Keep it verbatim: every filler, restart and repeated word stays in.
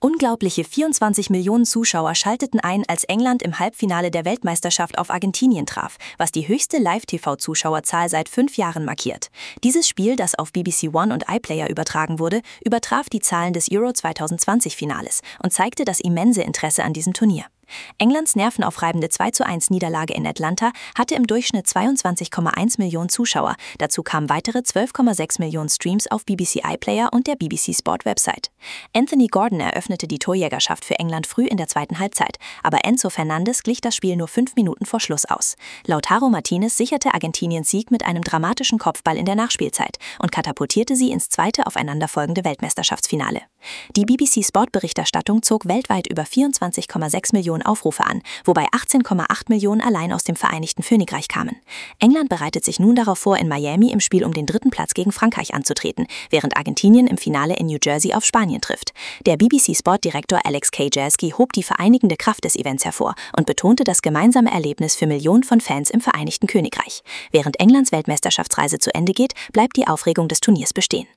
Unglaubliche vierundzwanzig Millionen Zuschauer schalteten ein, als England im Halbfinale der Weltmeisterschaft auf Argentinien traf, was die höchste Live-T V-Zuschauerzahl seit fünf Jahren markiert. Dieses Spiel, das auf B B C One und iPlayer übertragen wurde, übertraf die Zahlen des Euro zwanzig zwanzig-Finales und zeigte das immense Interesse an diesem Turnier. Englands nervenaufreibende zwei zu eins Niederlage in Atlanta hatte im Durchschnitt zweiundzwanzig Komma eins Millionen Zuschauer. Dazu kamen weitere zwölf Komma sechs Millionen Streams auf B B C iPlayer und der B B C Sport Website. Anthony Gordon eröffnete die Torjägerschaft für England früh in der zweiten Halbzeit, aber Enzo Fernandes glich das Spiel nur fünf Minuten vor Schluss aus. Lautaro Martinez sicherte Argentiniens Sieg mit einem dramatischen Kopfball in der Nachspielzeit und katapultierte sie ins zweite aufeinanderfolgende Weltmeisterschaftsfinale. Die B B C Sport-Berichterstattung zog weltweit über vierundzwanzig Komma sechs Millionen Aufrufe an, wobei achtzehn Komma acht Millionen allein aus dem Vereinigten Königreich kamen. England bereitet sich nun darauf vor, in Miami im Spiel um den dritten Platz gegen Frankreich anzutreten, während Argentinien im Finale in New Jersey auf Spanien trifft. Der B B C Sport-Direktor Alex K. Jaski hob die vereinigende Kraft des Events hervor und betonte das gemeinsame Erlebnis für Millionen von Fans im Vereinigten Königreich. Während Englands Weltmeisterschaftsreise zu Ende geht, bleibt die Aufregung des Turniers bestehen.